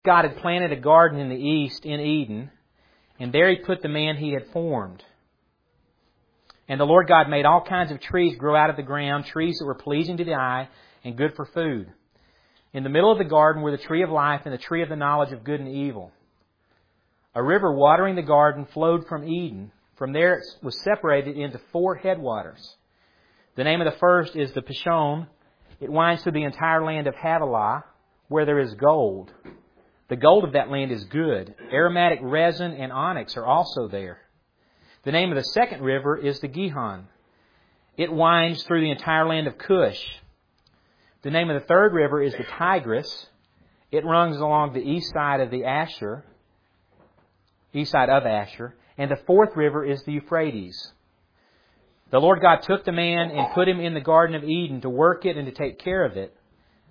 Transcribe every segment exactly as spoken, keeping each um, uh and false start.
God had planted a garden in the east, in Eden, and there He put the man He had formed. And the Lord God made all kinds of trees grow out of the ground, trees that were pleasing to the eye and good for food. In the middle of the garden were the tree of life and the tree of the knowledge of good and evil. A river watering the garden flowed from Eden. From there it was separated into four headwaters. The name of the first is the Pishon. It winds through the entire land of Havilah, where there is gold. The gold of that land is good. Aromatic resin and onyx are also there. The name of the second river is the Gihon. It winds through the entire land of Cush. The name of the third river is the Tigris. It runs along the east side of the Asher, east side of Asher. And the fourth river is the Euphrates. The Lord God took the man and put him in the Garden of Eden to work it and to take care of it.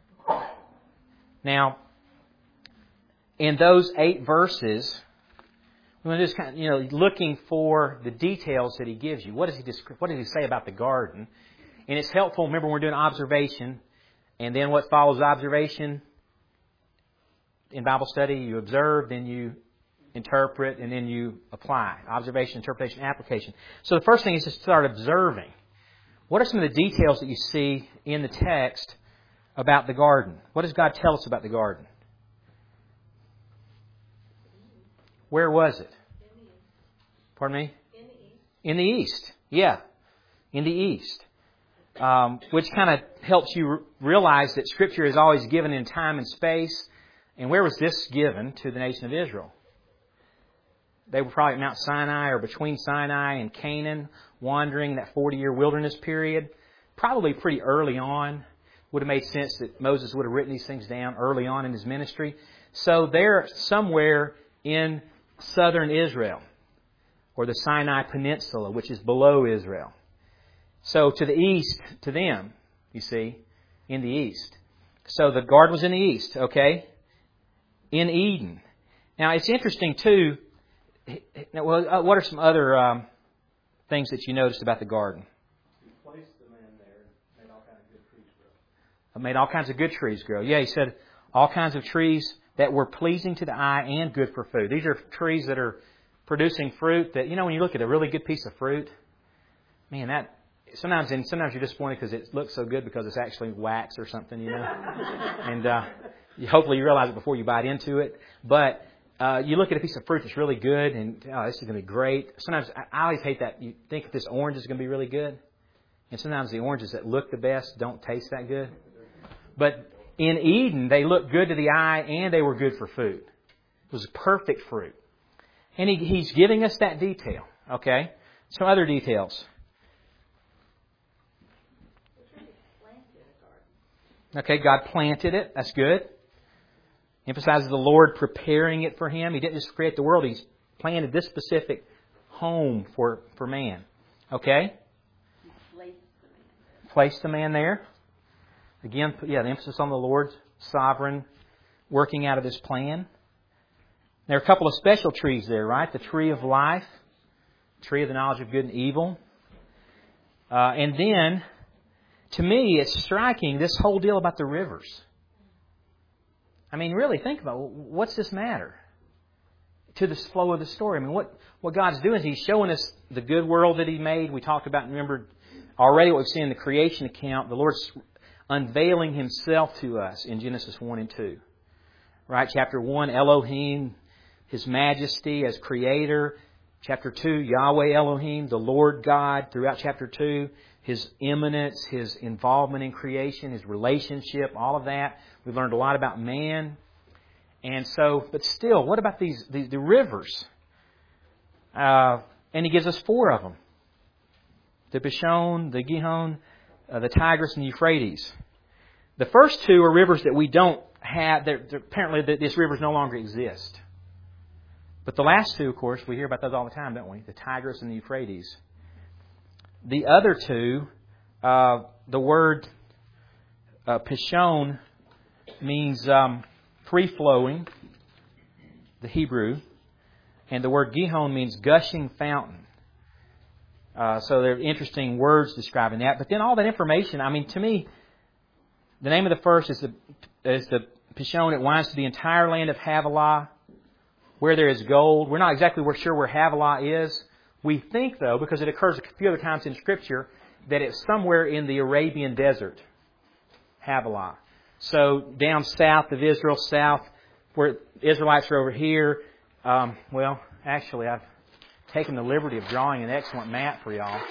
Now, in those eight verses, we're just kind of, you know, looking for the details that He gives you. What does He describe, what does He say about the garden? And it's helpful. Remember, we're doing observation, and then what follows observation in Bible study? You observe, then you interpret, and then you apply. Observation, interpretation, application. So the first thing is to start observing. What are some of the details that you see in the text about the garden? What does God tell us about the garden? Where was it? Pardon me? In the east. Yeah, in the east. Um, which kind of helps you realize that Scripture is always given in time and space. And where was this given to the nation of Israel? They were probably at Mount Sinai or between Sinai and Canaan, wandering that forty-year wilderness period. Probably pretty early on. Would have made sense that Moses would have written these things down early on in his ministry. So they're somewhere in southern Israel, or the Sinai Peninsula, which is below Israel. So to the east, to them, you see, in the east. So the garden was in the east, okay? In Eden. Now it's interesting too. Well, what are some other um, things that you noticed about the garden? He placed the man there, made all kinds of good trees grow. Made all kinds of good trees grow. Yeah, He said all kinds of trees that were pleasing to the eye and good for food. These are trees that are producing fruit that, you know, when you look at a really good piece of fruit, man, that sometimes and sometimes you're disappointed because it looks so good because it's actually wax or something, you know. and uh, you, hopefully you realize it before you bite into it. But uh, you look at a piece of fruit that's really good and, oh, this is going to be great. Sometimes I, I always hate that. You think this orange is going to be really good. And sometimes the oranges that look the best don't taste that good. But in Eden, they looked good to the eye and they were good for food. It was perfect fruit. And he, He's giving us that detail. Okay? Some other details. Okay, God planted it. That's good. Emphasizes the Lord preparing it for Him. He didn't just create the world. He's planted this specific home for, for man. Okay? Placed the man there. Again, yeah, the emphasis on the Lord's sovereign working out of His plan. There are a couple of special trees there, right? The tree of life, tree of the knowledge of good and evil. Uh, and then, to me, it's striking, this whole deal about the rivers. I mean, really, think about it. What's this matter to the flow of the story? I mean, what, what God's doing is He's showing us the good world that He made. We talked about, remember, already what we've seen in the creation account. The Lord's unveiling Himself to us in Genesis one and two. Right? Chapter one, Elohim, His majesty as Creator. Chapter two, Yahweh Elohim, the Lord God. Throughout chapter two, His immanence, His involvement in creation, His relationship, all of that. We've learned a lot about man. And so, but still, what about these, these the rivers? Uh, and He gives us four of them. The Pishon, the Gihon, uh, the Tigris, and the Euphrates. The first two are rivers that we don't have. They're, they're, apparently, the, these rivers no longer exist. But the last two, of course, we hear about those all the time, don't we? The Tigris and the Euphrates. The other two, uh, the word uh, Pishon means um, free-flowing, the Hebrew. And the word Gihon means gushing fountain. Uh, so they're interesting words describing that. But then all that information, I mean, to me, the name of the first is the, is the Pishon, it winds to the entire land of Havilah, where there is gold. We're not exactly sure where Havilah is. We think, though, because it occurs a few other times in Scripture, that it's somewhere in the Arabian desert, Havilah. So down south of Israel, south where Israelites are over here. Um, well, actually, I've taken the liberty of drawing an excellent map for y'all.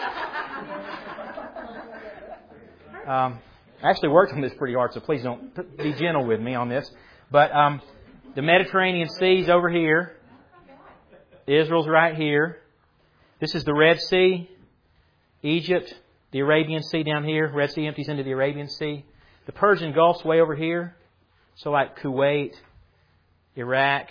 Um, I actually worked on this pretty hard, so please don't be gentle with me on this. But um, the Mediterranean Sea's over here. Israel's right here. This is the Red Sea. Egypt, the Arabian Sea down here. Red Sea empties into the Arabian Sea. The Persian Gulf's way over here. So like Kuwait, Iraq,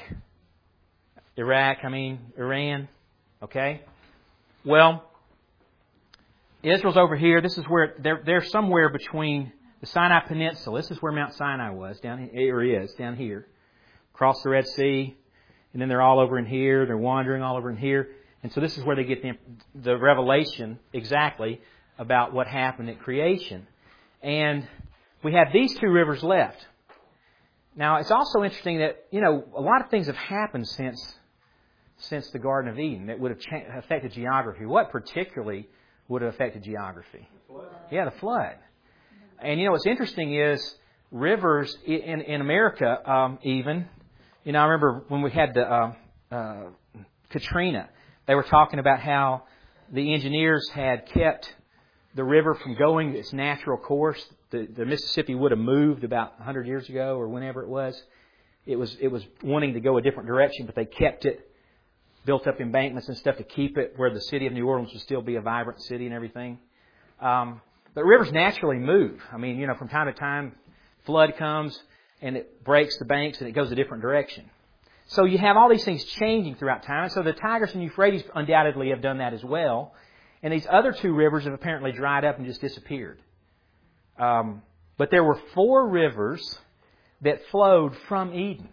Iraq, I mean, Iran. Okay? Well, Israel's over here. This is where they're, they're somewhere between the Sinai Peninsula. This is where Mount Sinai was, down here, or is, down here. Across the Red Sea. And then they're all over in here. They're wandering all over in here. And so this is where they get the, the revelation exactly about what happened at creation. And we have these two rivers left. Now, it's also interesting that, you know, a lot of things have happened since since the Garden of Eden that would have cha- affected geography. What particularly would have affected geography? The flood. Yeah, the flood. And, you know, what's interesting is rivers in, in America um, even, you know, I remember when we had the uh, uh, Katrina, they were talking about how the engineers had kept the river from going its natural course. The, the Mississippi would have moved about one hundred years ago or whenever it was. It was it was wanting to go a different direction, but they kept it, built up embankments and stuff to keep it where the city of New Orleans would still be a vibrant city and everything. Um, but rivers naturally move. I mean, you know, from time to time, flood comes and it breaks the banks and it goes a different direction. So you have all these things changing throughout time. So the Tigris and Euphrates undoubtedly have done that as well. And these other two rivers have apparently dried up and just disappeared. Um, but there were four rivers that flowed from Eden.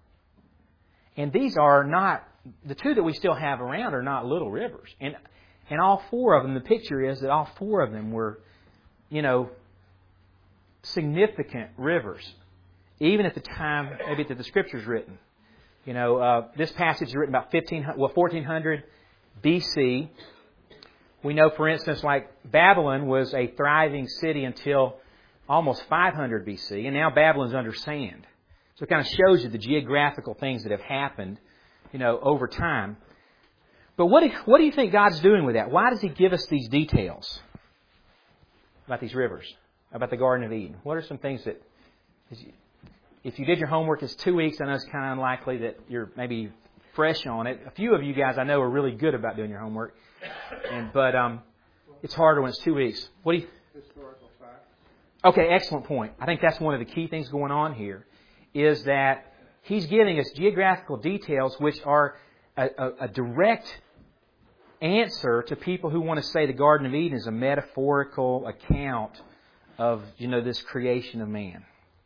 And these are not, the two that we still have around are not little rivers. And and all four of them, the picture is that all four of them were, you know, significant rivers. Even at the time, maybe that the Scripture's written. You know, uh, this passage is written about fifteen, well, fourteen hundred B C. We know, for instance, like Babylon was a thriving city until almost five hundred B C, and now Babylon's under sand. So it kind of shows you the geographical things that have happened, you know, over time. But what do, what do you think God's doing with that? Why does He give us these details about these rivers, about the Garden of Eden? What are some things that, if you did your homework, it's two weeks, I know it's kind of unlikely that you're maybe fresh on it. A few of you guys I know are really good about doing your homework. And, but um, it's harder when it's two weeks. What do you... Historical facts. Okay, excellent point. I think that's one of the key things going on here, is that He's giving us geographical details which are a, a, a direct answer to people who want to say the Garden of Eden is a metaphorical account of, you know, this creation of man.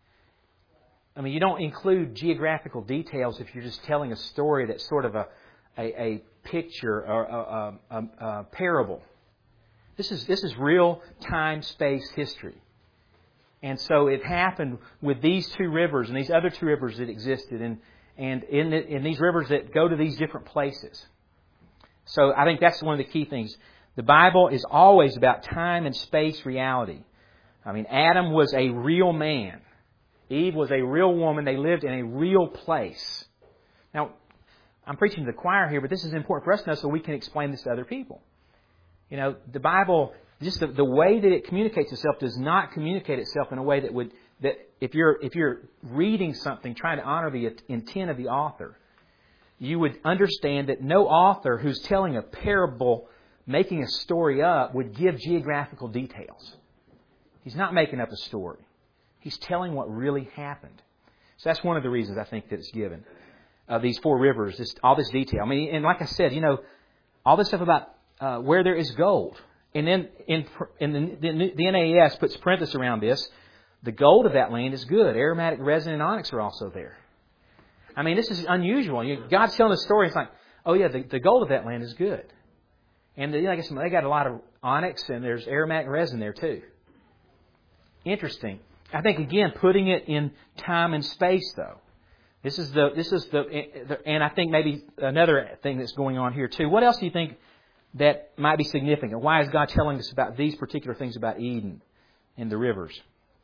I mean, you don't include geographical details if you're just telling a story that's sort of a a, a picture or a, a, a, a parable. This is this is real time, space, history. And so it happened with these two rivers and these other two rivers that existed, and and in the, in these rivers that go to these different places. So I think that's one of the key things. The Bible is always about time and space reality. I mean, Adam was a real man. Eve was a real woman. They lived in a real place. Now, I'm preaching to the choir here, but this is important for us to know so we can explain this to other people. You know, the Bible, just the, the way that it communicates itself does not communicate itself in a way that would, that if you're if you're reading something, trying to honor the intent of the author, you would understand that no author who's telling a parable, making a story up, would give geographical details. He's not making up a story. He's telling what really happened. So that's one of the reasons I think that it's given. Uh, these four rivers, this, all this detail. I mean, and like I said, you know, all this stuff about uh, where there is gold. And then in, in the, the, the N A E S puts parenthesis around this. The gold of that land is good. Aromatic resin and onyx are also there. I mean, this is unusual. You, God's telling a story. It's like, oh yeah, the, the gold of that land is good. And the, I guess they got a lot of onyx and there's aromatic resin there too. Interesting. I think, again, putting it in time and space, though. This is the, this is the, and I think maybe another thing that's going on here, too. What else do you think that might be significant? Why is God telling us about these particular things about Eden and the rivers?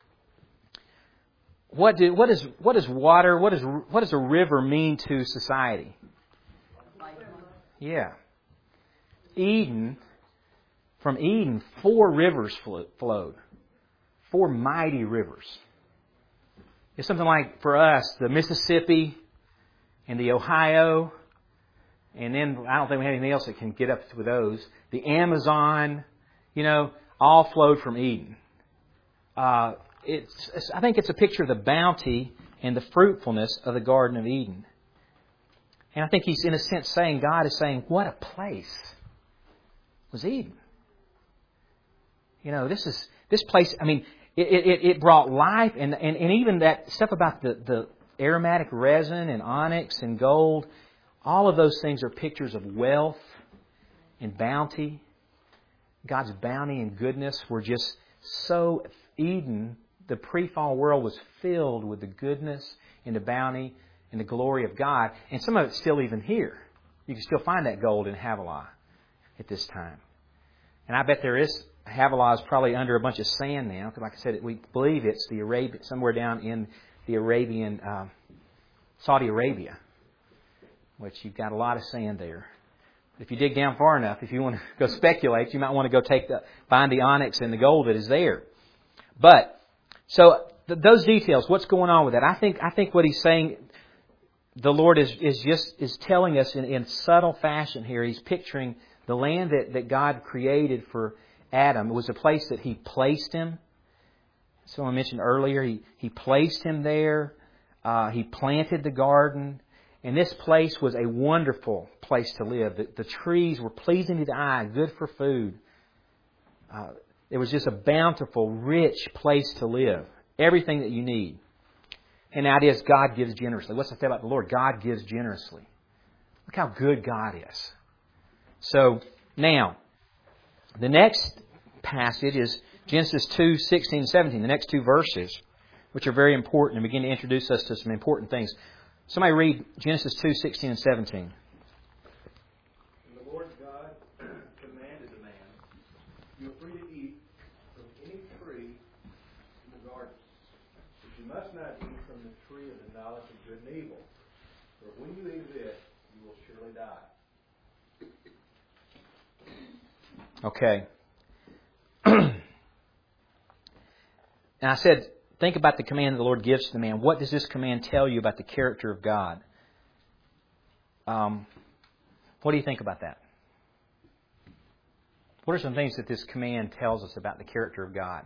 What do, what is, what is water, what is, what does a river mean to society? Yeah. Eden, from Eden, four rivers flowed. Four mighty rivers. It's something like, for us, the Mississippi and the Ohio, and then I don't think we have anything else that can get up with those. The Amazon, you know, all flowed from Eden. Uh, it's, it's, I think it's a picture of the bounty and the fruitfulness of the Garden of Eden. And I think he's, in a sense, saying, God is saying, what a place was Eden. You know, this is this place, I mean, it, it, it brought life, and, and, and even that stuff about the, the aromatic resin and onyx and gold, all of those things are pictures of wealth and bounty. God's bounty and goodness were just so, Eden, the pre-fall world was filled with the goodness and the bounty and the glory of God. And some of it's still even here. You can still find that gold in Havilah at this time. And I bet there is, Havilah is probably under a bunch of sand now. Because like I said, we believe it's the Arabian, somewhere down in the Arabian, uh, Saudi Arabia, which you've got a lot of sand there. If you dig down far enough, if you want to go speculate, you might want to go take the, find the onyx and the gold that is there. But, so th- those details, what's going on with that? I think, I think what he's saying, the Lord is, is just, is telling us in, in subtle fashion here. He's picturing the land that, that God created for Adam. It was a place that He placed him. Someone mentioned earlier, He, he placed him there. Uh, he planted the garden. And this place was a wonderful place to live. The, the trees were pleasing to the eye, good for food. Uh, it was just a bountiful, rich place to live. Everything that you need. And that is, God gives generously. What's the thing about the Lord? God gives generously. Look how good God is. So, now, the next passage is Genesis two, sixteen, and seventeen. The next two verses, which are very important and begin to introduce us to some important things. Somebody read Genesis two, sixteen, and seventeen. And the Lord God commanded the man, "You are free to eat from any tree in the garden, but you must not eat from the tree of the knowledge of good and evil. For when you eat of it, you will surely die." Okay. And I said, think about the command the Lord gives to the man. What does this command tell you about the character of God? Um, what do you think about that? What are some things that this command tells us about the character of God?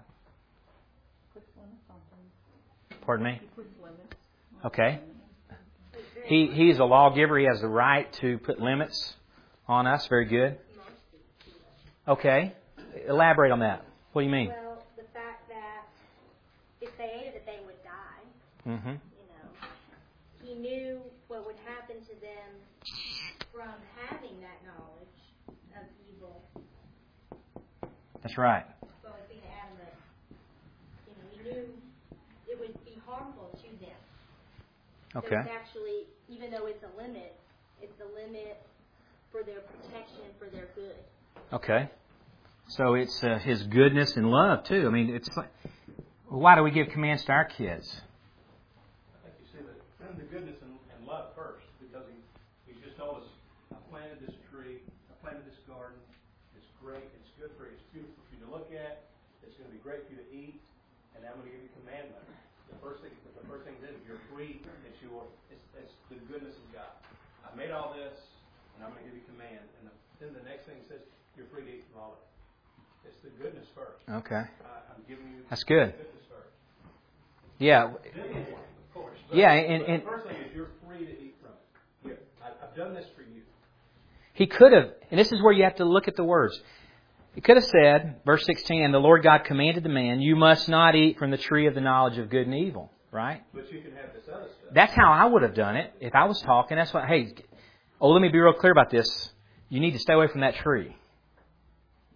Pardon me? Okay. He he is a lawgiver. He has the right to put limits on us. Very good. Okay. Elaborate on that. What do you mean? Well, the fact that if they ate of it, they would die. Mm-hmm. You know, He knew what would happen to them from having that knowledge of evil. That's right. So it's being Adam that, you know, He knew it would be harmful to them. Okay. So it's actually, even though it's a limit, it's a limit for their protection and for their good. Okay. So it's uh, His goodness and love, too. I mean, it's like, why do we give commands to our kids? I think you see the, the goodness and, and love first, because he, he just told us, I planted this tree, I planted this garden, it's great, it's good for you, it's beautiful for you to look at, it's going to be great for you to eat, and I'm going to give you a commandment. The first thing, the first thing is, if you're free, it's your, it's, it's the goodness of God. I made all this, and I'm going to give you a command. And the, then the next thing says, you're free to eat from all of it. It's the goodness first. Okay. Uh, I'm giving you That's good. the goodness first. Yeah. Then, of course. But, Yeah, and, and the first thing is you're free to eat from it. Here, I, I've done this for you. He could have, and this is where you have to look at the words. He could have said, verse sixteen, and the Lord God commanded the man, you must not eat from the tree of the knowledge of good and evil. Right? But you can have this other stuff. That's how I would have done it if I was talking. That's what, hey, oh, let me be real clear about this. You need to stay away from that tree.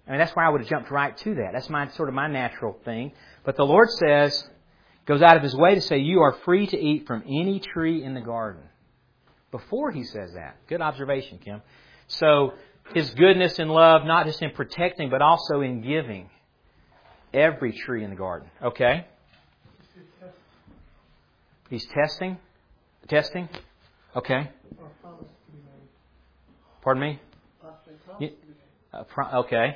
I mean, that's why I would have jumped right to that. That's my sort of my natural thing. But the Lord says, goes out of His way to say, you are free to eat from any tree in the garden. Before He says that. Good observation, Kim. So, His goodness and love, not just in protecting, but also in giving every tree in the garden. Okay? He's testing? Testing? Okay. Pardon me? Yeah, uh, pro- okay.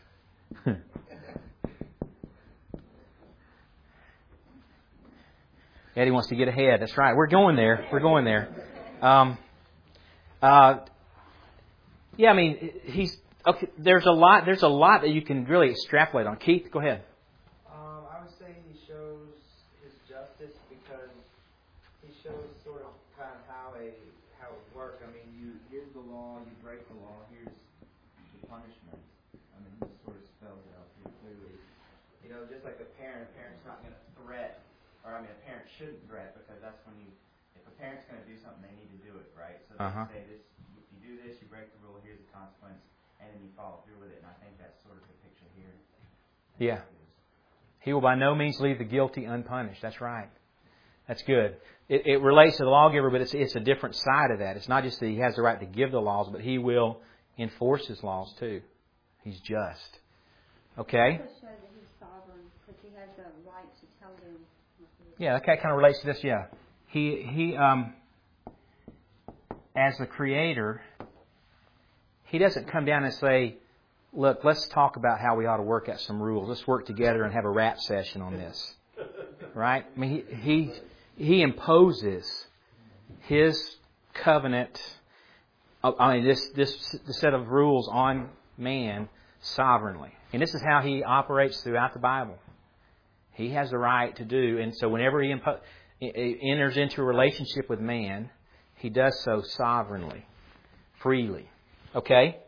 Eddie wants to get ahead. That's right. We're going there. We're going there. Um, uh, yeah, I mean, he's okay. There's a lot. There's a lot that you can really extrapolate on. Keith, go ahead. Um, I would say he shows his justice because he shows sort of kind of how a how it works. I mean, you here's the law, you break the law. Here's the punishment. I mean, he sort of spells it out pretty clearly. You know, just like a parent, a parent's not going to threat. Or, I mean, a parent shouldn't threat because that's when you, if a parent's going to do something, they need to do it, right? So they Uh-huh. say this, if you do this, you break the rule, here's the consequence, and then you follow through with it. And I think that's sort of the picture here. Yeah. He will by no means leave the guilty unpunished. That's right. That's good. It, it relates to the lawgiver, but it's, it's a different side of that. It's not just that He has the right to give the laws, but He will enforce His laws too. He's just. Okay? It shows that He's sovereign because He has the right to tell them. Yeah, that kind of relates to this. Yeah, he he um, as the Creator, He doesn't come down and say, "Look, let's talk about how we ought to work out some rules. Let's work together and have a rap session on this." Right? I mean, he he, he imposes His covenant. I mean, this this set of rules on man sovereignly, and this is how He operates throughout the Bible. He has the right to do, and so whenever he impo- enters into a relationship with man, He does so sovereignly, freely. Okay?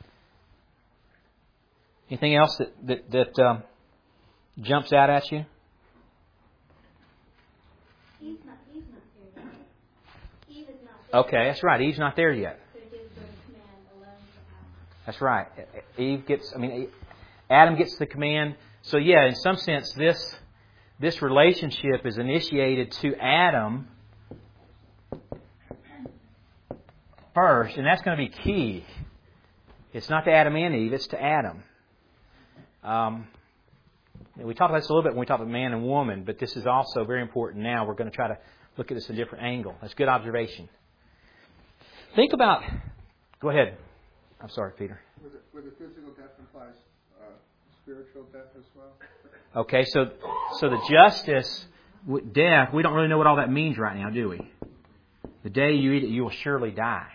Anything else that that, that um, jumps out at you? He's not, he's not there yet. Eve is not there. Okay, that's right. Eve's not there yet. So it gives the command alone to Adam. That's right. Eve gets. I mean, Adam gets the command. So yeah, in some sense, this this relationship is initiated to Adam first, and that's going to be key. It's not to Adam and Eve; it's to Adam. Um, we talked about this a little bit when we talked about man and woman, but this is also very important. Now we're going to try to look at this at a different angle. That's good observation. Think about. Go ahead. I'm sorry, Peter. With the, with the physical death implies uh, spiritual death as well. Okay, so so the justice, with death, we don't really know what all that means right now, do we? The day you eat it, you will surely die.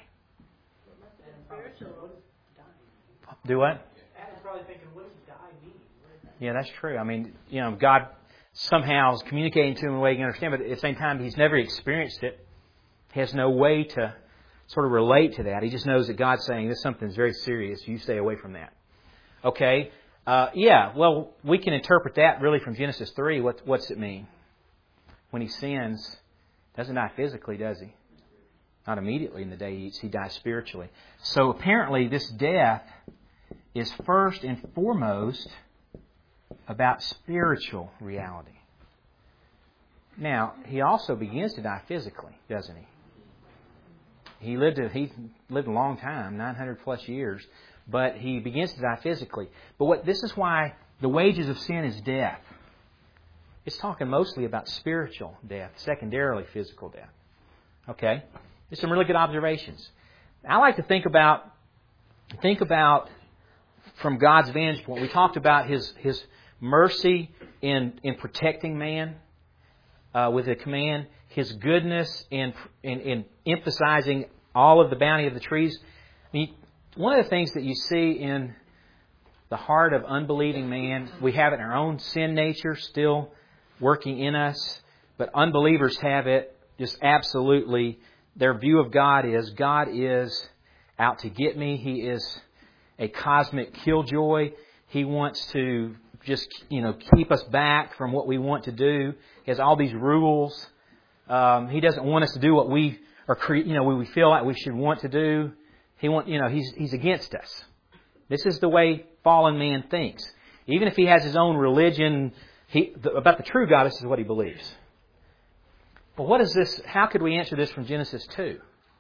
Do what? Adam's probably thinking, what does die mean? Yeah, that's true. I mean, you know, God somehow is communicating to him in a way he can understand, but at the same time, he's never experienced it. He has no way to sort of relate to that. He just knows that God's saying, this is something that's very serious. You stay away from that. Okay? Uh, yeah, well, we can interpret that really from Genesis three. What, what's it mean? When he sins, doesn't die physically, does he? Not immediately in the day he eats. He dies spiritually. So apparently this death is first and foremost about spiritual reality. Now, he also begins to die physically, doesn't he? He lived a, he lived a long time, nine hundred plus years, but he begins to die physically. But what this is why the wages of sin is death. It's talking mostly about spiritual death, secondarily physical death. Okay? There's some really good observations. I like to think about think about from God's vantage point. We talked about His His mercy in in protecting man uh, with a command. His goodness in, in in emphasizing all of the bounty of the trees. I mean, one of the things that you see in the heart of unbelieving man, we have it in our own sin nature still working in us, but unbelievers have it just absolutely. Their view of God is, God is out to get me. He is a cosmic killjoy. He wants to just, you know, keep us back from what we want to do. He has all these rules. Um, he doesn't want us to do what we are, cre- you know, we feel like we should want to do. He want, you know, he's he's against us. This is the way fallen man thinks. Even if he has his own religion, he, the, about the true God, this is what he believes. But what is this? How could we answer this from Genesis two?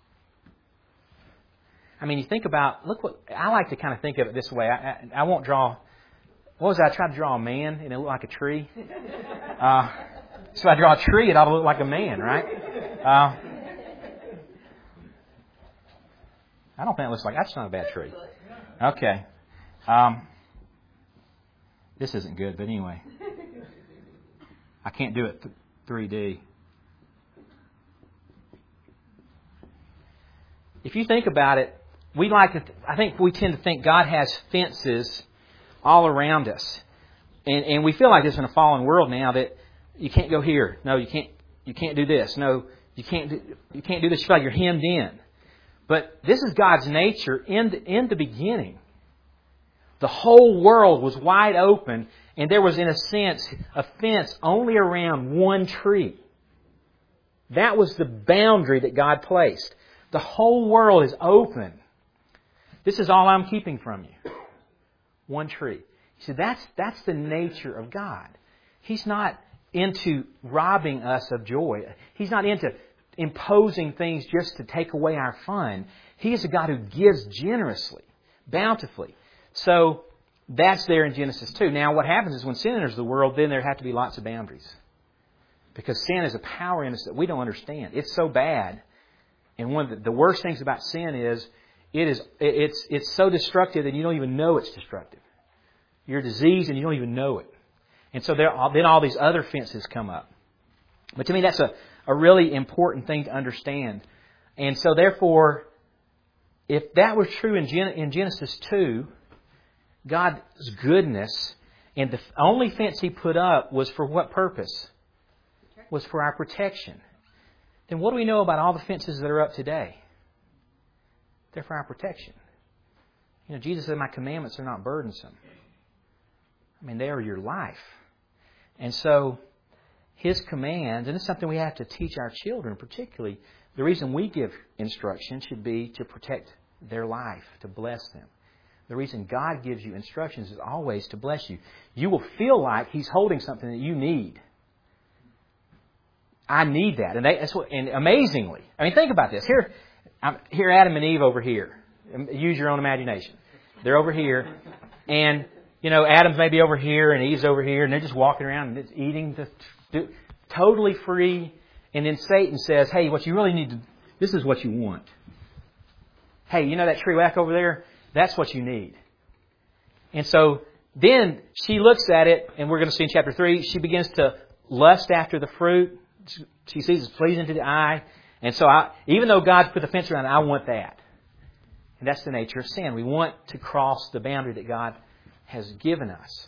I mean, you think about, look what, I like to kind of think of it this way. I, I, I won't draw, what was that? I tried to draw a man and it looked like a tree. Uh, so I draw a tree, it ought to look like a man, right? Uh, I don't think it looks like, that's not a bad tree. Okay. Um, this isn't good, but anyway. I can't do it th- three D. If you think about it, we like to, th- I think we tend to think God has fences all around us. And, and we feel like this in a fallen world now, that you can't go here. No, you can't, you can't do this. No, you can't do, you can't do this. You feel like you're hemmed in. But this is God's nature in the, in the beginning. The whole world was wide open, and there was, in a sense, a fence only around one tree. That was the boundary that God placed. The whole world is open. This is all I'm keeping from you. One tree. You see, that's, that's the nature of God. He's not into robbing us of joy. He's not into imposing things just to take away our fun. He is a God who gives generously, bountifully. So that's there in Genesis two. Now what happens is when sin enters the world, then there have to be lots of boundaries. Because sin is a power in us that we don't understand. It's so bad. And one of the, the worst things about sin is it is it's it's so destructive that you don't even know it's destructive. You're diseased and you don't even know it. And so there, then all these other fences come up. But to me, that's a, a really important thing to understand. And so therefore, if that was true in, Gen, in Genesis two, God's goodness, and the only fence He put up was for what purpose? Was for our protection. Then what do we know about all the fences that are up today? They're for our protection. You know, Jesus said, my commandments are not burdensome. I mean, they are your life. And so, His commands, and it's something we have to teach our children particularly, the reason we give instruction should be to protect their life, to bless them. The reason God gives you instructions is always to bless you. You will feel like He's holding something that you need. I need that. And, they, that's what, and amazingly, I mean, think about this. Here, I'm, here Adam and Eve over here. Use your own imagination. They're over here. And, you know, Adam's maybe over here and Eve's over here. And they're just walking around and it's eating, the, do, totally free. And then Satan says, hey, what you really need to, this is what you want. Hey, you know that tree back over there? That's what you need. And so then she looks at it, and we're going to see in chapter three, she begins to lust after the fruit. She sees it's pleasing to the eye. And so I, even though God's put the fence around it, I want that. And that's the nature of sin. We want to cross the boundary that God has given us.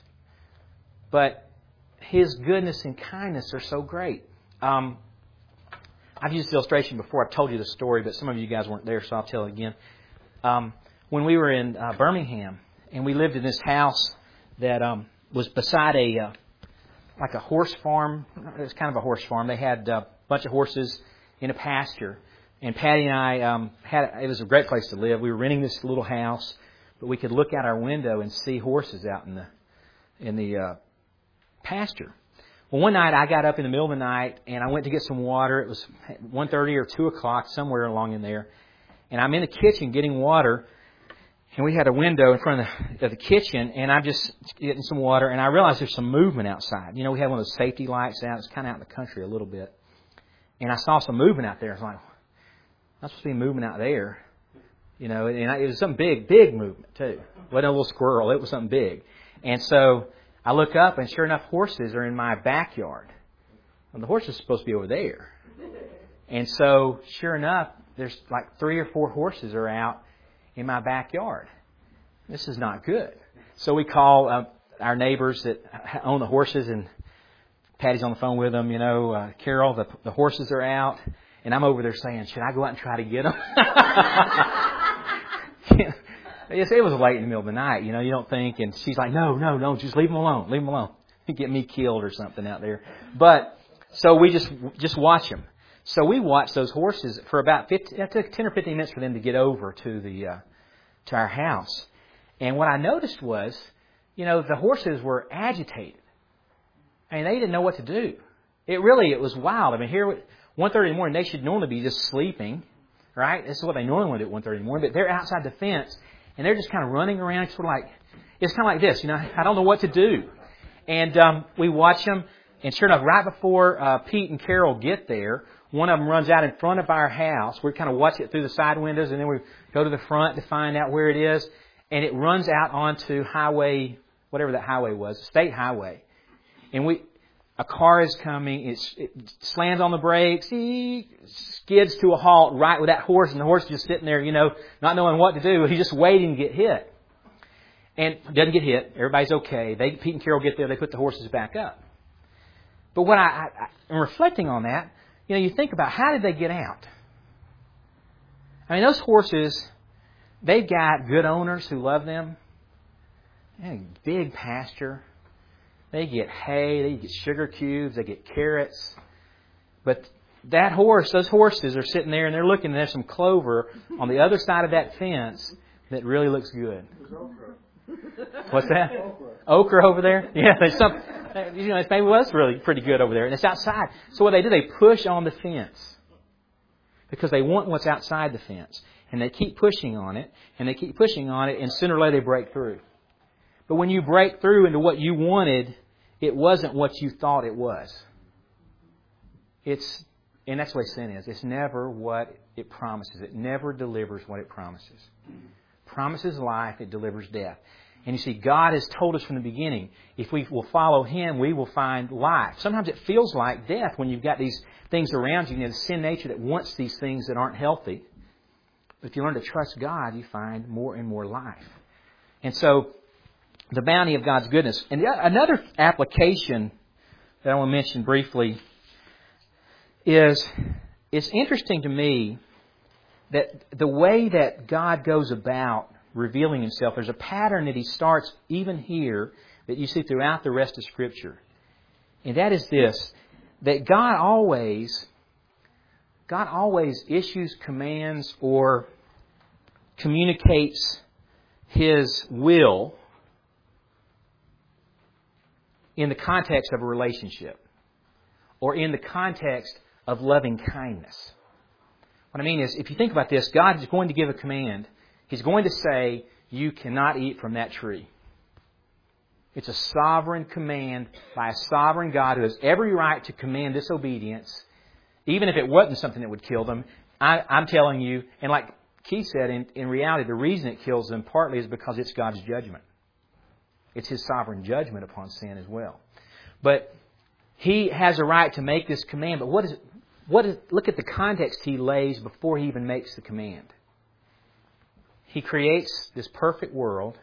But His goodness and kindness are so great. Um, I've used this illustration before. I've told you the story, but some of you guys weren't there, so I'll tell it again. Um, when we were in uh, Birmingham, and we lived in this house that um, was beside a uh, like a horse farm. It was kind of a horse farm. They had a bunch of horses in a pasture. And Patty and I um, had it was a great place to live. We were renting this little house, but we could look out our window and see horses out in the in the uh, pasture. Well, one night I got up in the middle of the night and I went to get some water. It was one thirty or two o'clock, somewhere along in there. And I'm in the kitchen getting water. And we had a window in front of the, of the kitchen, and I'm just getting some water, and I realized there's some movement outside. You know, we had one of those safety lights out. It's kind of out in the country a little bit. And I saw some movement out there. I was like, not supposed to be movement out there. You know, and it was some big, big movement, too. It wasn't a little squirrel. It was something big. And so I look up, and sure enough, horses are in my backyard. And the horse is supposed to be over there. And so, sure enough, there's like three or four horses are out in my backyard. This is not good. So we call uh, our neighbors that own the horses, and Patty's on the phone with them. You know, uh, Carol, the, the horses are out, and I'm over there saying, should I go out and try to get them? Yes, it was late in the middle of the night. You know, you don't think. And she's like, no, no, no, just leave them alone. Leave them alone. Get me killed or something out there. But so we just just watch them. So we watched those horses for about fifteen, it took ten or fifteen minutes for them to get over to the uh, to our house. And what I noticed was, you know, the horses were agitated. I mean, they didn't know what to do. It really, it was wild. I mean, here, one thirty in the morning, they should normally be just sleeping, right? This is what they normally do at one thirty in the morning. But they're outside the fence, and they're just kind of running around, sort of like, it's kind of like this, you know, I don't know what to do. And um, we watch them, and sure enough, right before uh, Pete and Carol get there, one of them runs out in front of our house. We kind of watch it through the side windows, and then we go to the front to find out where it is. And it runs out onto highway, whatever that highway was, state highway. And we, a car is coming, it's, it slams on the brakes, he skids to a halt right with that horse, and the horse is just sitting there, you know, not knowing what to do. He's just waiting to get hit. And doesn't get hit. Everybody's okay. They, Pete and Carol get there, they put the horses back up. But when I, I, I'm reflecting on that, you know, you think about how did they get out? I mean, those horses, they've got good owners who love them. They big pasture. They get hay. They get sugar cubes. They get carrots. But that horse, those horses are sitting there and they're looking and there's some clover on the other side of that fence that really looks good. What's that? Okra. Okra over there? Yeah, there's some. You know, it maybe was really pretty good over there, and it's outside. So what they do, they push on the fence because they want what's outside the fence, and they keep pushing on it, and they keep pushing on it, and sooner or later they break through. But when you break through into what you wanted, it wasn't what you thought it was. It's, and that's the way sin is. It's never what it promises. It never delivers what it promises. Promises life, it delivers death. And you see, God has told us from the beginning, if we will follow Him, we will find life. Sometimes it feels like death when you've got these things around you. You know, the sin nature that wants these things that aren't healthy. But if you learn to trust God, you find more and more life. And so, the bounty of God's goodness. And another application that I want to mention briefly is, it's interesting to me that the way that God goes about revealing Himself, there's a pattern that He starts even here that you see throughout the rest of Scripture. And that is this, that God always, God always issues commands or communicates His will in the context of a relationship or in the context of loving kindness. What I mean is, if you think about this, God is going to give a command. He's going to say, you cannot eat from that tree. It's a sovereign command by a sovereign God who has every right to command disobedience, even if it wasn't something that would kill them. I, I'm telling you, and like Keith said, in, in reality, the reason it kills them partly is because it's God's judgment. It's His sovereign judgment upon sin as well. But He has a right to make this command. But what is it? What is, look at the context He lays before He even makes the command. He creates this perfect world.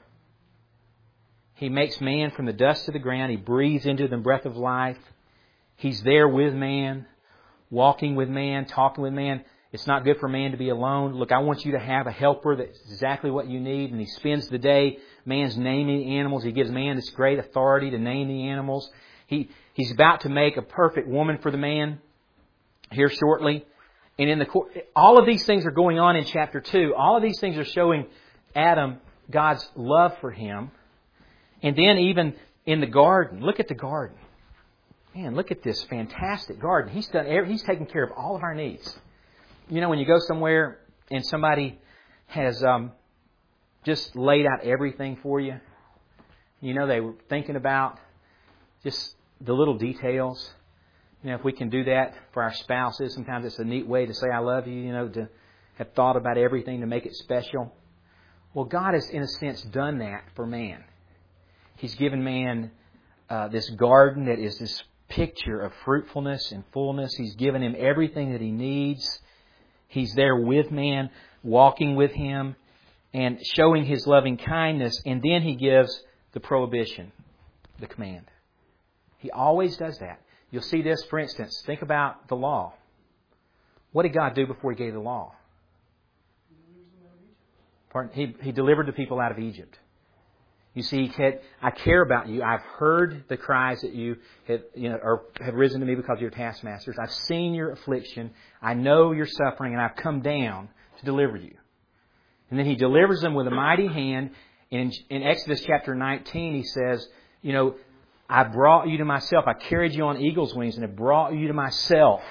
He makes man from the dust of the ground. He breathes into the breath of life. He's there with man, walking with man, talking with man. It's not good for man to be alone. Look, I want you to have a helper that's exactly what you need. And He spends the day, man's naming the animals. He gives man this great authority to name the animals. He, he's about to make a perfect woman for the man here shortly. And in the all of these things are going on in chapter two. All of these things are showing Adam God's love for him. And then even in the garden, look at the garden. Man, look at this fantastic garden. He's done. He's taken care of all of our needs. You know, when you go somewhere and somebody has um, just laid out everything for you, you know, they were thinking about just the little details. You know, if we can do that for our spouses, sometimes it's a neat way to say I love you, you know, to have thought about everything to make it special. Well, God has, in a sense, done that for man. He's given man uh, this garden that is this picture of fruitfulness and fullness. He's given him everything that he needs. He's there with man, walking with him, and showing His loving kindness. And then He gives the prohibition, the command. He always does that. You'll see this, for instance, think about the law. What did God do before He gave the law? Pardon? He, he delivered the people out of Egypt. You see, He said, I care about you. I've heard the cries that you have, you know, or have risen to me because of your taskmasters. I've seen your affliction. I know your suffering, and I've come down to deliver you. And then He delivers them with a mighty hand. In, in Exodus chapter nineteen, He says, you know, I brought you to myself. I carried you on eagle's wings and I brought you to myself.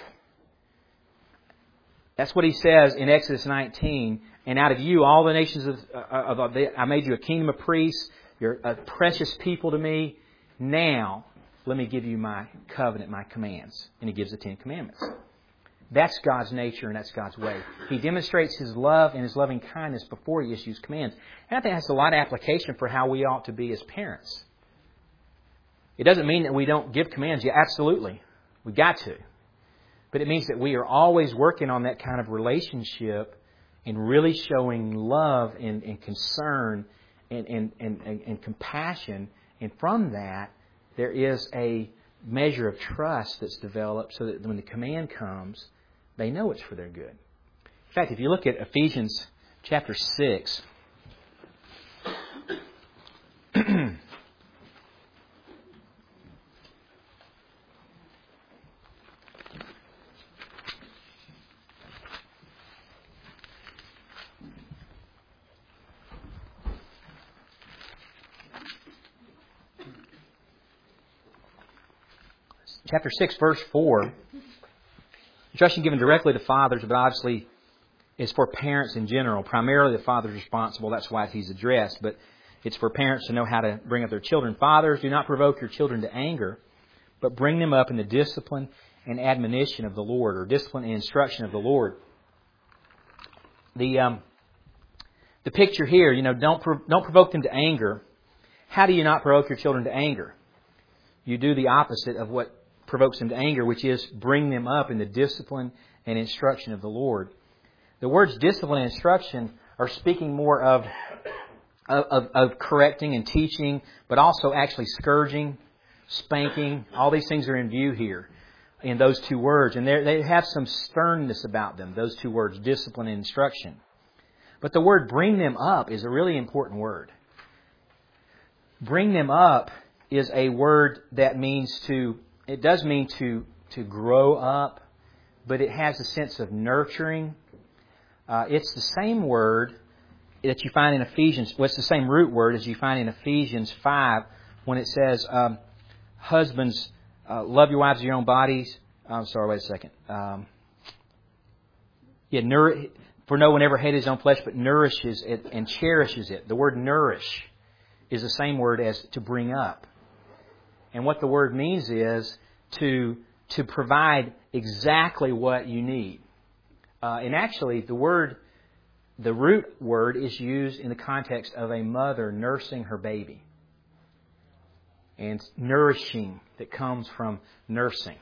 That's what He says in Exodus nineteen. And out of you, all the nations of, of, of I made you a kingdom of priests. You're a precious people to me. Now, let me give you my covenant, my commands. And He gives the Ten Commandments. That's God's nature and that's God's way. He demonstrates His love and His loving kindness before He issues commands. And I think that's a lot of application for how we ought to be as parents. It doesn't mean that we don't give commands. Yeah, absolutely. We've got to. But it means that we are always working on that kind of relationship and really showing love and, and concern and, and, and, and, and compassion. And from that, there is a measure of trust that's developed so that when the command comes, they know it's for their good. In fact, if you look at Ephesians chapter six, chapter six, verse four, instruction given directly to fathers, but obviously is for parents in general. Primarily the father's responsible. That's why he's addressed. But it's for parents to know how to bring up their children. Fathers, do not provoke your children to anger, but bring them up in the discipline and admonition of the Lord, or discipline and instruction of the Lord. The um, the picture here, you know, don't don't provoke them to anger. How do you not provoke your children to anger? You do the opposite of what provokes them to anger, which is bring them up in the discipline and instruction of the Lord. The words discipline and instruction are speaking more of, of, of correcting and teaching, but also actually scourging, spanking. All these things are in view here in those two words. And they have some sternness about them, those two words, discipline and instruction. But the word bring them up is a really important word. Bring them up is a word that means to It does mean to, to grow up, but it has a sense of nurturing. Uh, it's the same word that you find in Ephesians. Well, it's the same root word as you find in Ephesians five when it says, um, husbands, uh, love your wives as your own bodies. I'm sorry, wait a second. Um, yeah, nour- for no one ever hated his own flesh, but nourishes it and cherishes it. The word nourish is the same word as to bring up. And what the word means is to to provide exactly what you need. Uh, and actually, the word, the root word is used in the context of a mother nursing her baby. And nourishing that comes from nursing.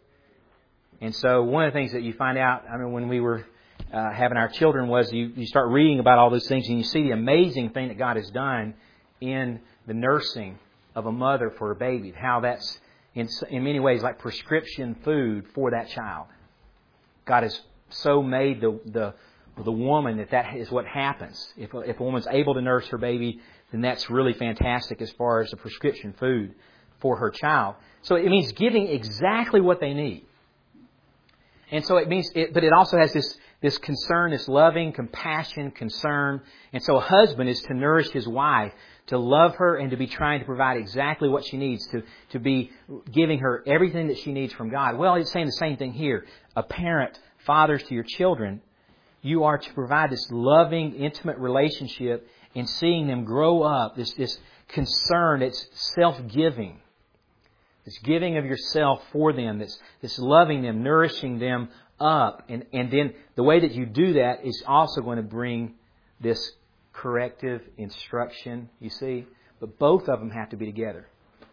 And so one of the things that you find out, I mean, when we were uh, having our children was you, you start reading about all those things and you see the amazing thing that God has done in the nursing of a mother for a baby. How that's in in many ways like prescription food for that child. God has so made the the the woman that that is what happens. If a, if a woman's able to nurse her baby, then that's really fantastic as far as the prescription food for her child. So it means giving exactly what they need. And so it means, it, but it also has this this concern, this loving, compassion, concern. And so a husband is to nourish his wife, to love her and to be trying to provide exactly what she needs, to, to be giving her everything that she needs from God. Well, it's saying the same thing here. A parent, fathers to your children, you are to provide this loving, intimate relationship and seeing them grow up, this, this concern, it's self-giving. This giving of yourself for them, this, this loving them, nourishing them up. And, and then the way that you do that is also going to bring this corrective instruction, you see. But both of them have to be together.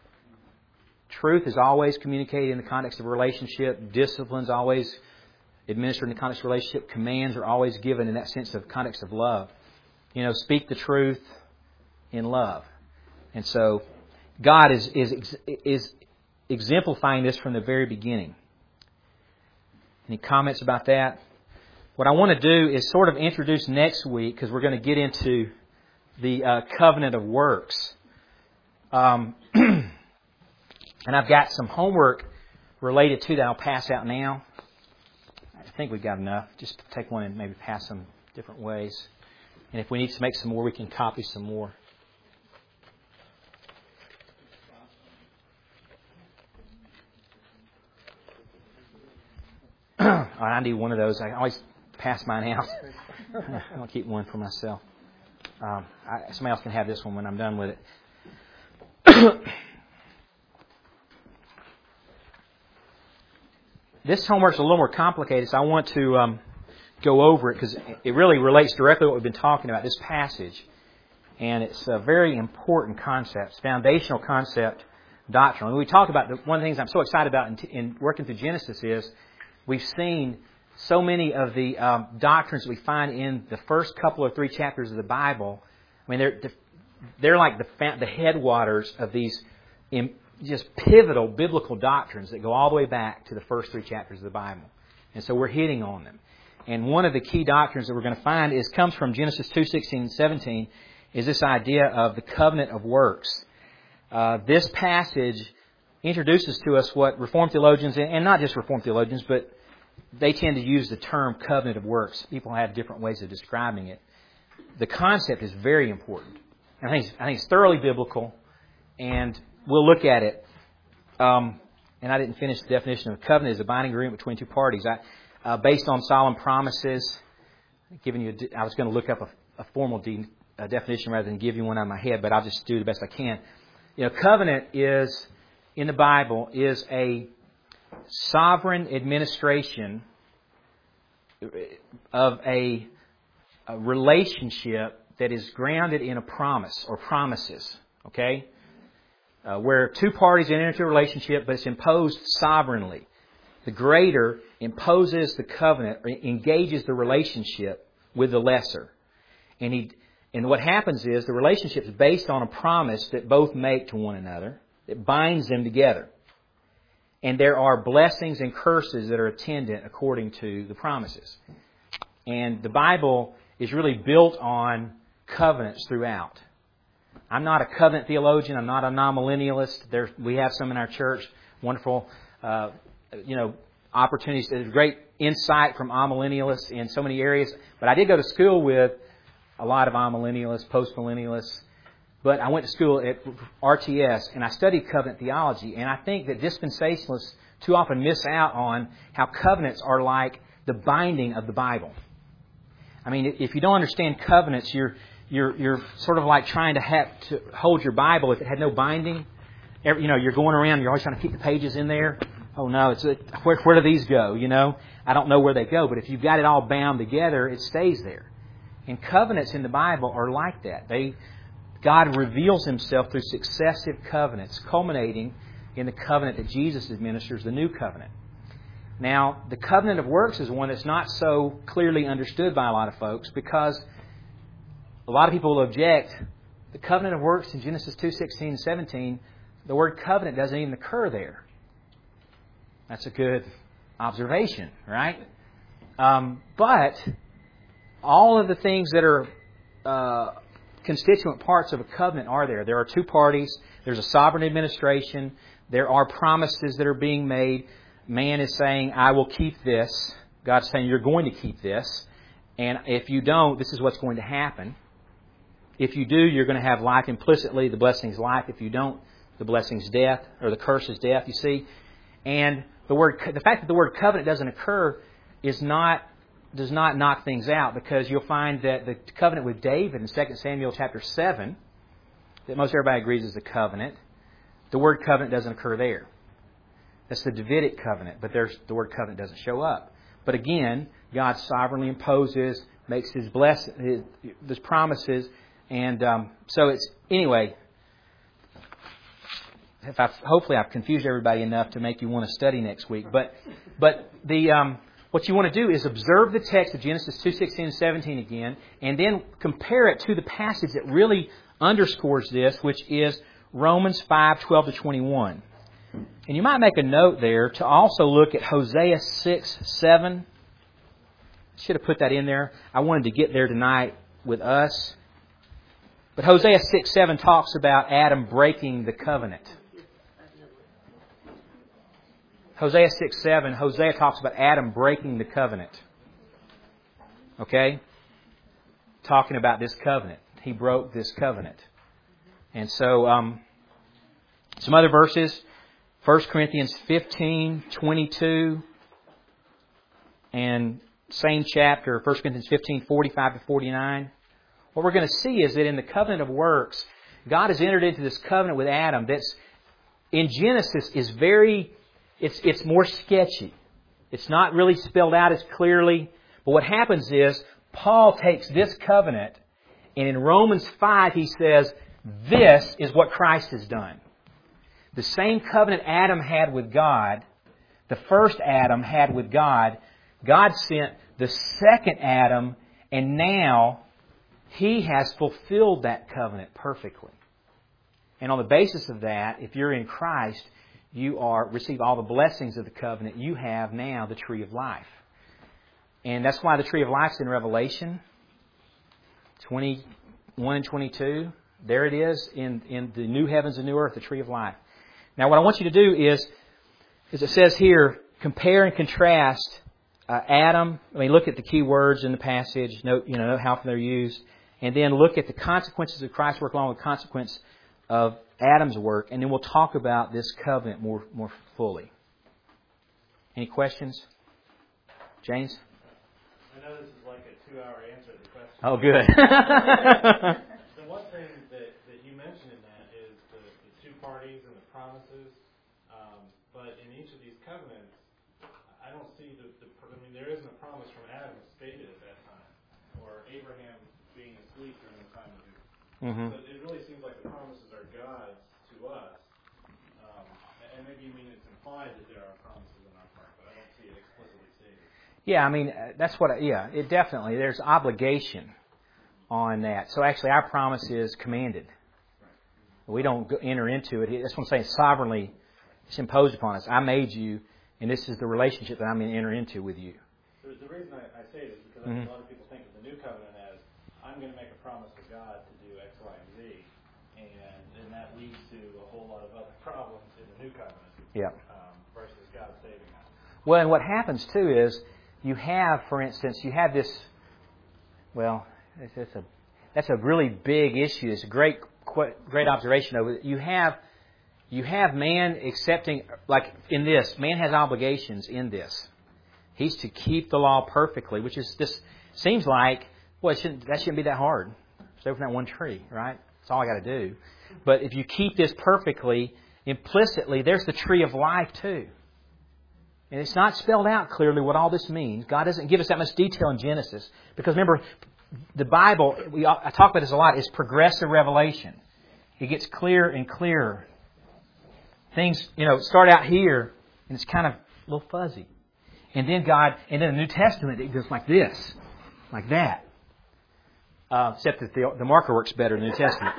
Truth is always communicated in the context of a relationship. Discipline is always administered in the context of a relationship. Commands are always given in that sense of context of love. You know, speak the truth in love. And so God is is is exemplifying this from the very beginning. Any comments about that? What I want to do is sort of introduce next week, because we're going to get into the uh, covenant of works. Um, and I've got some homework related to that I'll pass out now. I think we've got enough. Just take one and maybe pass them different ways. And if we need to make some more, we can copy some more. Oh, I need one of those. I always pass mine out. I'll keep one for myself. Um, I, somebody else can have this one when I'm done with it. This homework's a little more complicated, so I want to um, go over it because it really relates directly to what we've been talking about, this passage. And it's a very important concept, foundational concept, doctrine. When we talk about, the, one of the things I'm so excited about in, in working through Genesis is we've seen so many of the um, doctrines that we find in the first couple or three chapters of the Bible. I mean, they're they're like the the headwaters of these in, just pivotal biblical doctrines that go all the way back to the first three chapters of the Bible. And so we're hitting on them. And one of the key doctrines that we're going to find is comes from Genesis two, sixteen, and seventeen, is this idea of the covenant of works. Uh, this passage introduces to us what Reformed theologians, and not just Reformed theologians, but they tend to use the term covenant of works. People have different ways of describing it. The concept is very important. I think it's, I think it's thoroughly biblical, and we'll look at it. Um, and I didn't finish the definition of covenant as a binding agreement between two parties. I, uh, based on solemn promises, giving you, a, I was going to look up a, a formal de, a definition rather than give you one out of my head, but I'll just do the best I can. You know, covenant is, in the Bible, is a sovereign administration of a, a relationship that is grounded in a promise or promises, okay? Uh, where two parties enter into a relationship, but it's imposed sovereignly. The greater imposes the covenant or engages the relationship with the lesser. And he, and what happens is the relationship is based on a promise that both make to one another. It binds them together. And there are blessings and curses that are attendant according to the promises. And the Bible is really built on covenants throughout. I'm not a covenant theologian. I'm not a non-millennialist. There, we have some in our church. Wonderful, uh, you know, opportunities. There's great insight from amillennialists in so many areas. But I did go to school with a lot of amillennialists, post-millennialists. But I went to school at R T S, and I studied covenant theology. And I think that dispensationalists too often miss out on how covenants are like the binding of the Bible. I mean, if you don't understand covenants, you're you're you're sort of like trying to have to hold your Bible if it had no binding. Every, you know, you're going around, you're always trying to keep the pages in there. Oh no, it's a, where where do these go? You know, I don't know where they go. But if you've got it all bound together, it stays there. And covenants in the Bible are like that. They God reveals Himself through successive covenants, culminating in the covenant that Jesus administers, the new covenant. Now, the covenant of works is one that's not so clearly understood by a lot of folks because a lot of people will object. The covenant of works in Genesis two, sixteen, and seventeen, the word covenant doesn't even occur there. That's a good observation, right? Um, but all of the things that are uh, constituent parts of a covenant are there. There are two parties. There's a sovereign administration. There are promises that are being made. Man is saying, I will keep this. God's saying, you're going to keep this. And if you don't, this is what's going to happen. If you do, you're going to have life implicitly. The blessing is life. If you don't, the blessing is death, or the curse is death, you see. And the word, the fact that the word covenant doesn't occur is not does not knock things out, because you'll find that the covenant with David in Second Samuel chapter seven, that most everybody agrees is the covenant, the word covenant doesn't occur there. That's the Davidic covenant, but there's, the word covenant doesn't show up. But again, God sovereignly imposes, makes His bless, His, His promises, and um, so it's anyway. If I've, hopefully, I've confused everybody enough to make you want to study next week. But but the um, what you want to do is observe the text of Genesis two, sixteen, and seventeen again, and then compare it to the passage that really underscores this, which is Romans five, twelve to twenty-one. And you might make a note there to also look at Hosea six, seven. Should have put that in there. I wanted to get there tonight with us. But Hosea six, seven talks about Adam breaking the covenant. Hosea six, seven, Hosea talks about Adam breaking the covenant. Okay? Talking about this covenant. He broke this covenant. And so, um, some other verses. First Corinthians fifteen, twenty-two. and same chapter, First Corinthians fifteen, forty-five to forty-nine. What we're going to see is that in the covenant of works, God has entered into this covenant with Adam that's, in Genesis, is very, it's it's more sketchy. It's not really spelled out as clearly. But what happens is, Paul takes this covenant, and in Romans five he says, this is what Christ has done. The same covenant Adam had with God, the first Adam had with God, God sent the second Adam, and now He has fulfilled that covenant perfectly. And on the basis of that, if you're in Christ, you are receive all the blessings of the covenant. You have now the tree of life. And that's why the tree of life is in Revelation twenty-one and twenty-two. There it is in, in the new heavens and new earth, the tree of life. Now what I want you to do is, as it says here, compare and contrast uh, Adam. I mean, look at the key words in the passage. Note, you know, note how often they're used. And then look at the consequences of Christ's work along with the consequence of Adam's work. And then we'll talk about this covenant more, more fully. Any questions? James? I know this is like a two-hour answer to the question. Oh, good. The one thing that, that you mentioned in that is the, the two parties and the promises. Um, but in each of these covenants, I don't see the, the... I mean, there isn't a promise from Adam stated at that time. Or Abraham being asleep during the time of it. Mm-hmm. So it really seems like the promises are God's to us. Um, and maybe you mean it's implied that there are promises on our part, but I don't see it explicitly stated. Yeah, I mean, that's what, I, yeah, it definitely, there's obligation on that. So actually our promise is commanded. We don't go, enter into it. That's what I'm saying, sovereignly it's imposed upon us. I made you, and this is the relationship that I'm going to enter into with you. The, the reason I, I say this is because Mm-hmm. a lot of people think of the new covenant as, I'm going to make a promise to God to do X, Y, and Z, and, and that leads to a whole lot of other problems in the new covenant Yeah. um, versus God saving us. Well, and what happens too is you have, for instance, you have this. Well, it's, it's a that's a really big issue. It's a great great observation over it. You have you have man accepting, like in this, man has obligations in this. He's to keep the law perfectly, which is just seems like well, it shouldn't, that shouldn't be that hard. Stay from that one tree, right? That's all I got to do. But if you keep this perfectly, implicitly, there's the tree of life too. And it's not spelled out clearly what all this means. God doesn't give us that much detail in Genesis. Because remember, the Bible, we, I talk about this a lot, is progressive revelation. It gets clearer and clearer. Things, you know, start out here, and it's kind of a little fuzzy. And then God, and then the New Testament, it goes like this, like that. Uh, except that the, the marker works better in the New Testament.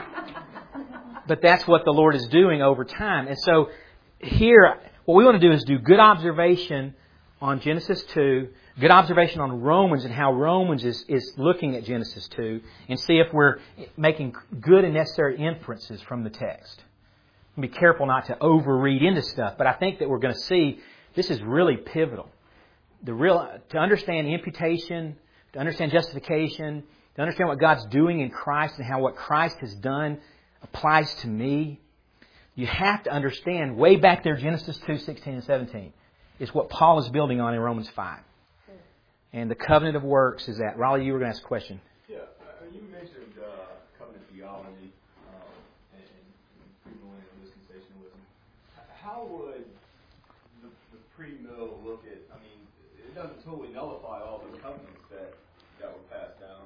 But that's what the Lord is doing over time. And so here, what we want to do is do good observation on Genesis two, good observation on Romans and how Romans is, is looking at Genesis two, and see if we're making good and necessary inferences from the text. Be careful not to overread into stuff, but I think that we're going to see this is really pivotal. The real to understand imputation, to understand justification, to understand what God's doing in Christ and how what Christ has done applies to me. You have to understand way back there, Genesis two, sixteen and seventeen, is what Paul is building on in Romans five. And the covenant of works is that. Raleigh, you were going to ask a question. Yeah, uh, you mentioned uh, covenant theology um, and, and premillennial dispensationalism. How would the, the pre-mill look at, I mean, it doesn't totally nullify all the covenants that, that were passed down.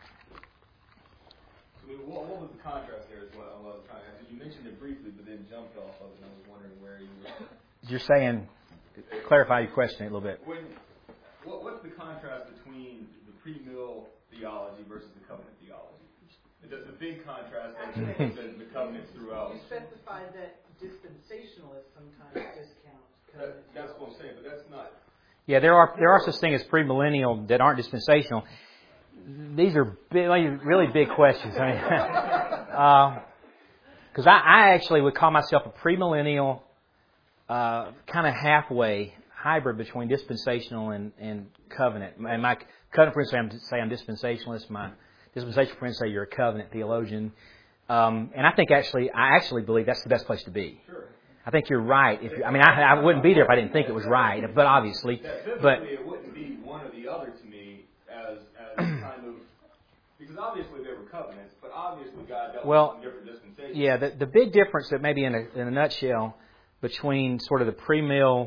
I mean, what, what was the contrast there is what I was trying to ask. You mentioned it briefly, but then jumped off of it, and I was wondering where you were. You're saying, clarify your question a little bit. When, what, what's the contrast between the pre-mill theology versus the covenant theology? The, the big contrast that the, the covenants throughout. You specified that dispensationalists sometimes discount that, that's what I'm saying, but that's not. Yeah, there are there are such things as premillennial that aren't dispensational. These are big, really big questions. I mean, because uh, I, I actually would call myself a premillennial, uh, kind of halfway hybrid between dispensational and, and covenant. And my covenant friends say I'm, say I'm dispensationalist. My dispensational friends say you're a covenant theologian. Um, and I think actually, I actually believe that's the best place to be. Sure. I think you're right. If you, I mean, I, I wouldn't be there if I didn't think it was right, but obviously, that biblically but it wouldn't be one or the other to me as as kind of because obviously they were covenants, but obviously God dealt well, with different dispensations. Yeah, the the big difference that maybe in a in a nutshell between sort of the pre-mill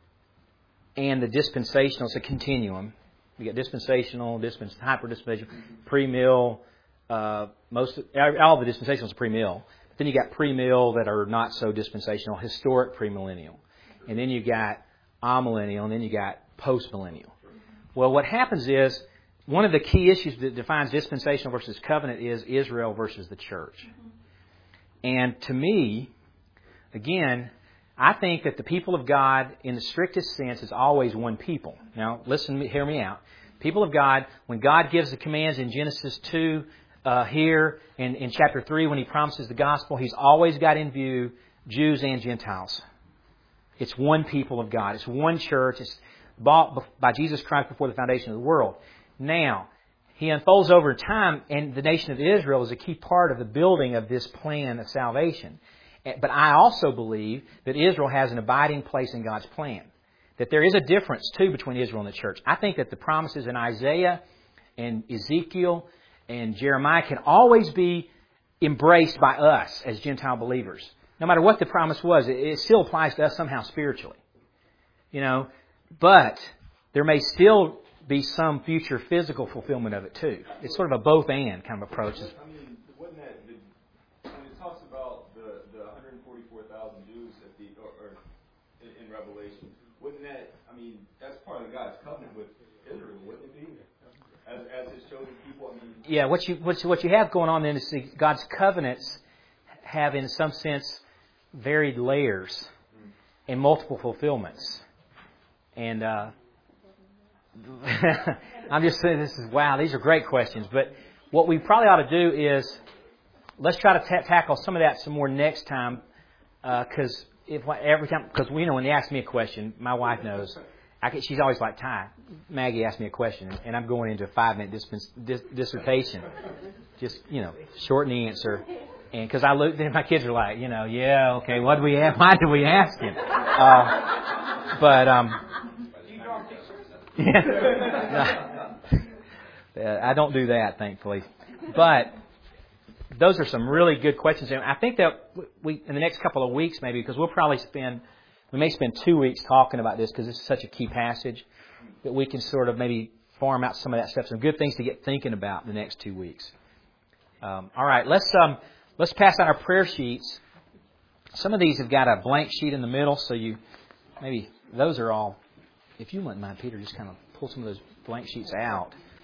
and the dispensational is a continuum. You got dispensational, dispens, hyper-dispensational, pre-mill. Uh, most all the dispensationals are pre-mill. Then you got pre-mill that are not so dispensational, historic premillennial, and then you got amillennial, and then you got postmillennial. Well, what happens is one of the key issues that defines dispensational versus covenant is Israel versus the church. And to me, again, I think that the people of God, in the strictest sense, is always one people. Now, listen, hear me out. People of God, when God gives the commands in Genesis two, uh, here in, in chapter three, when He promises the gospel, He's always got in view Jews and Gentiles. It's one people of God. It's one church. It's bought by Jesus Christ before the foundation of the world. Now, He unfolds over time, and the nation of Israel is a key part of the building of this plan of salvation. But I also believe that Israel has an abiding place in God's plan. That there is a difference, too, between Israel and the church. I think that the promises in Isaiah and Ezekiel and Jeremiah can always be embraced by us as Gentile believers. No matter what the promise was, it still applies to us somehow spiritually. You know, but there may still be some future physical fulfillment of it, too. It's sort of a both-and kind of approach. I mean, wasn't that, the, when it talks about the, the one hundred forty-four thousand Jews at the, or, or in, in Revelation, wouldn't that, I mean, that's part of God's covenant with Israel, wouldn't it be? As, as His chosen people, I mean... Yeah, what you, what you, what you have going on then is God's covenants have, in some sense, varied layers and multiple fulfillments. And uh, I'm just saying this is, wow, these are great questions. But what we probably ought to do is, let's try to ta- tackle some of that some more next time. Because uh, if every time, because you know, when they ask me a question, my wife knows, I can, she's always like, Ty, Maggie asked me a question, and I'm going into a five-minute dis- dis- dissertation. Just, you know, shorten the answer. And because I look, then my kids are like, you know, yeah, okay, what do we have? Why do we ask him? Uh, but, um, yeah, no, I don't do that, thankfully. But those are some really good questions. And I think that we, in the next couple of weeks, maybe, because we'll probably spend, we may spend two weeks talking about this because this is such a key passage that we can sort of maybe farm out some of that stuff. Some good things to get thinking about in the next two weeks. Um, all right, let's um, let's pass out our prayer sheets. Some of these have got a blank sheet in the middle, so you maybe those are all. If you wouldn't mind, Peter, just kind of pull some of those blank sheets out.